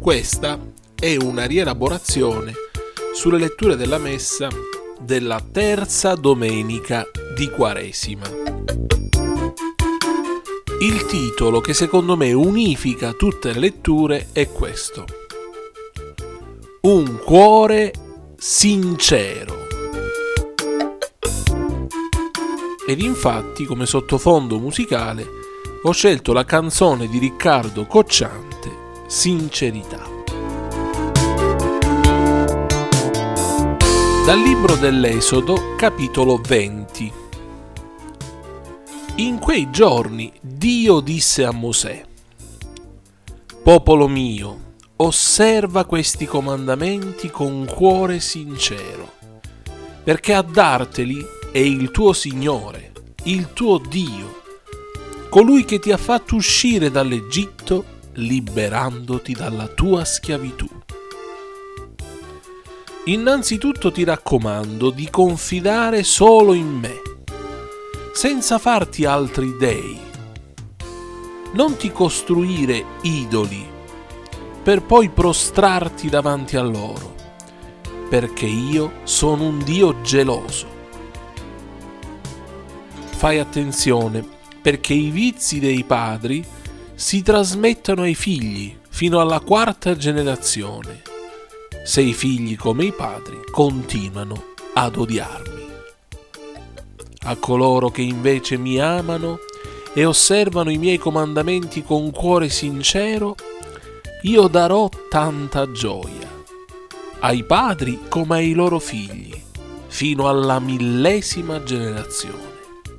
Questa è una rielaborazione sulle letture della Messa della terza domenica di Quaresima. Il titolo che secondo me unifica tutte le letture è questo: Un cuore sincero. Ed infatti, come sottofondo musicale, ho scelto la canzone di Riccardo Cocciante, Sincerità. Dal libro dell'Esodo, capitolo 20. In quei giorni Dio disse a Mosè: Popolo mio, osserva questi comandamenti con cuore sincero, perché a darteli è il tuo Signore, il tuo Dio, colui che ti ha fatto uscire dall'Egitto, liberandoti dalla tua schiavitù. Innanzitutto ti raccomando di confidare solo in me, senza farti altri dei. Non ti costruire idoli, per poi prostrarti davanti a loro, perché io sono un Dio geloso. Fai attenzione, perché i vizi dei padri si trasmettono ai figli fino alla quarta generazione, se i figli come i padri continuano ad odiarmi. A coloro che invece mi amano e osservano i miei comandamenti con cuore sincero, io darò tanta gioia, ai padri come ai loro figli, fino alla 1000ª generazione.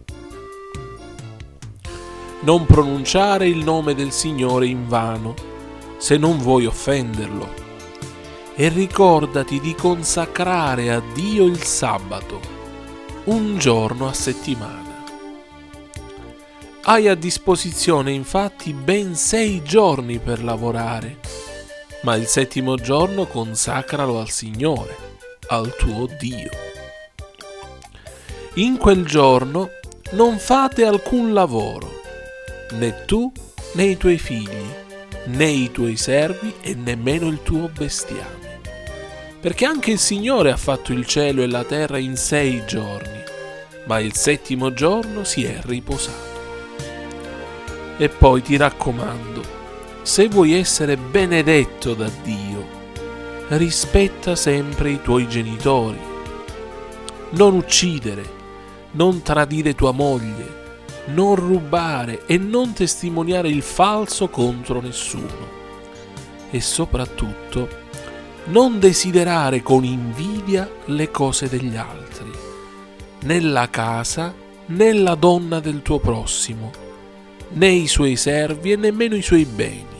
Non pronunciare il nome del Signore in vano, se non vuoi offenderlo, e ricordati di consacrare a Dio il sabato, un giorno a settimana. Hai a disposizione infatti ben 6 giorni per lavorare, ma il 7° giorno consacralo al Signore, al tuo Dio. In quel giorno non fate alcun lavoro, né tu né i tuoi figli, né i tuoi servi e nemmeno il tuo bestiame. Perché anche il Signore ha fatto il cielo e la terra in 6 giorni, ma il 7° giorno si è riposato. E poi ti raccomando, se vuoi essere benedetto da Dio, rispetta sempre i tuoi genitori. Non uccidere, non tradire tua moglie, non rubare e non testimoniare il falso contro nessuno. E soprattutto, non desiderare con invidia le cose degli altri, né la casa, né la donna del tuo prossimo, né i suoi servi e nemmeno i suoi beni.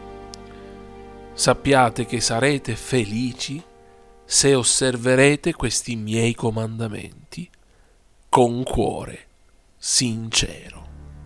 Sappiate che sarete felici se osserverete questi miei comandamenti con cuore sincero.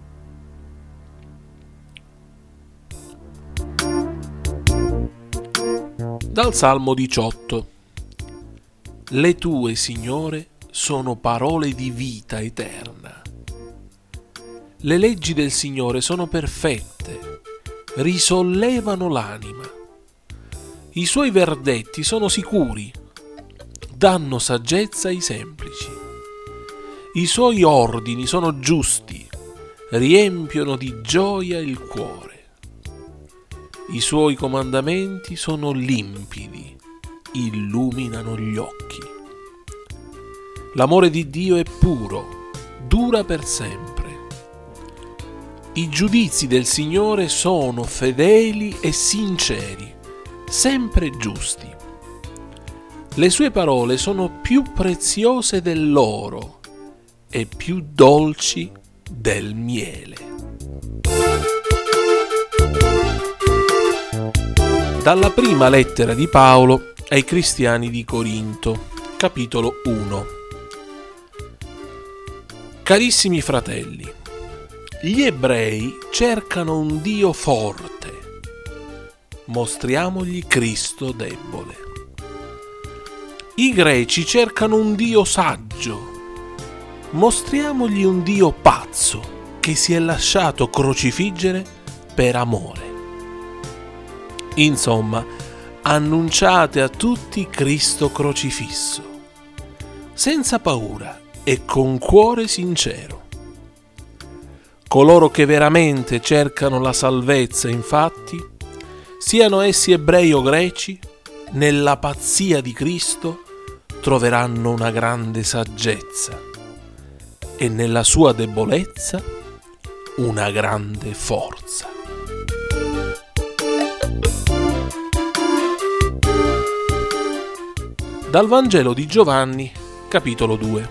Dal Salmo 18. Le tue, Signore, sono parole di vita eterna. Le leggi del Signore sono perfette, risollevano l'anima. I suoi verdetti sono sicuri, danno saggezza ai semplici. I suoi ordini sono giusti, riempiono di gioia il cuore. I suoi comandamenti sono limpidi, illuminano gli occhi. L'amore di Dio è puro, dura per sempre. I giudizi del Signore sono fedeli e sinceri, sempre giusti. Le sue parole sono più preziose dell'oro e più dolci del miele. Dalla prima lettera di Paolo ai cristiani di Corinto, capitolo 1. Carissimi fratelli, gli ebrei cercano un Dio forte, mostriamogli Cristo debole. I greci cercano un Dio saggio, mostriamogli un Dio pazzo che si è lasciato crocifiggere per amore. Insomma, annunciate a tutti Cristo crocifisso, senza paura e con cuore sincero. Coloro che veramente cercano la salvezza, infatti, siano essi ebrei o greci, nella pazzia di Cristo troveranno una grande saggezza e nella sua debolezza una grande forza. Dal Vangelo di Giovanni, capitolo 2.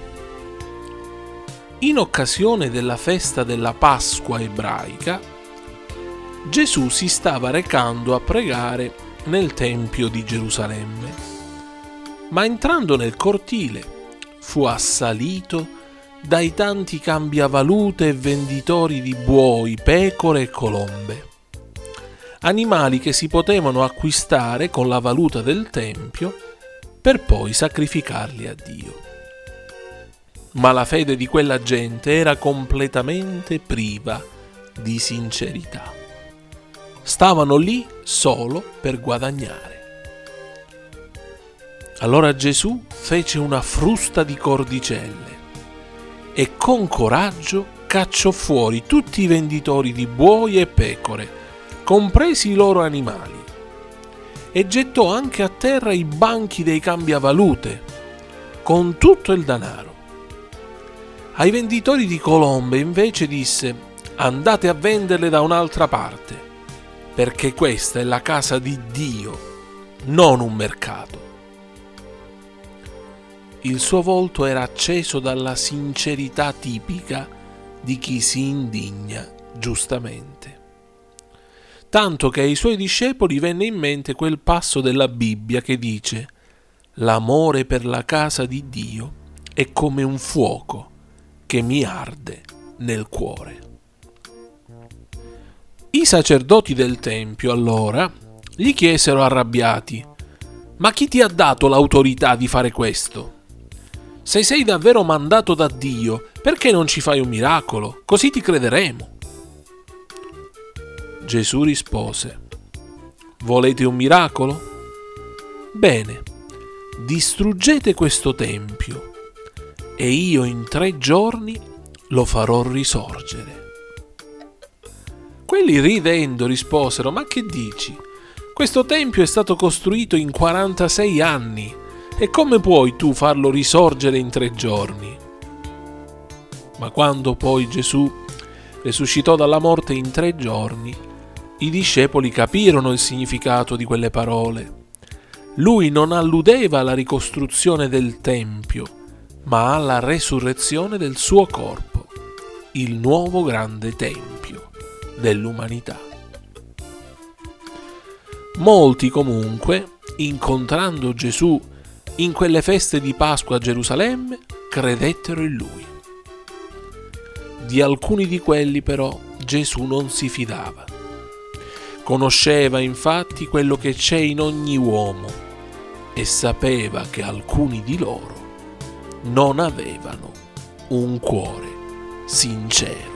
In occasione della festa della Pasqua ebraica, Gesù si stava recando a pregare nel Tempio di Gerusalemme, ma entrando nel cortile fu assalito dai tanti cambiavalute e venditori di buoi, pecore e colombe, animali che si potevano acquistare con la valuta del Tempio per poi sacrificarli a Dio. Ma la fede di quella gente era completamente priva di sincerità. Stavano lì solo per guadagnare. Allora Gesù fece una frusta di cordicelle e con coraggio cacciò fuori tutti i venditori di buoi e pecore, compresi i loro animali, e gettò anche a terra i banchi dei cambiavalute con tutto il denaro. Ai venditori di colombe invece disse: andate a venderle da un'altra parte, perché questa è la casa di Dio, non un mercato. Il suo volto era acceso dalla sincerità tipica di chi si indigna giustamente, tanto che ai suoi discepoli venne in mente quel passo della Bibbia che dice: l'amore per la casa di Dio è come un fuoco che mi arde nel cuore. I sacerdoti del Tempio allora gli chiesero arrabbiati: ma chi ti ha dato l'autorità di fare questo? Se sei davvero mandato da Dio, perché non ci fai un miracolo? Così ti crederemo. Gesù rispose: volete un miracolo? Bene, distruggete questo tempio e io in 3 giorni lo farò risorgere. Quelli ridendo risposero: ma che dici? Questo tempio è stato costruito in 46 anni e come puoi tu farlo risorgere in 3 giorni? Ma quando poi Gesù risuscitò dalla morte in 3 giorni, i discepoli capirono il significato di quelle parole. Lui non alludeva alla ricostruzione del tempio, ma alla resurrezione del suo corpo, il nuovo grande tempio dell'umanità. Molti comunque, incontrando Gesù in quelle feste di Pasqua a Gerusalemme, credettero in lui. Di alcuni di quelli però Gesù non si fidava. Conosceva infatti quello che c'è in ogni uomo e sapeva che alcuni di loro non avevano un cuore sincero.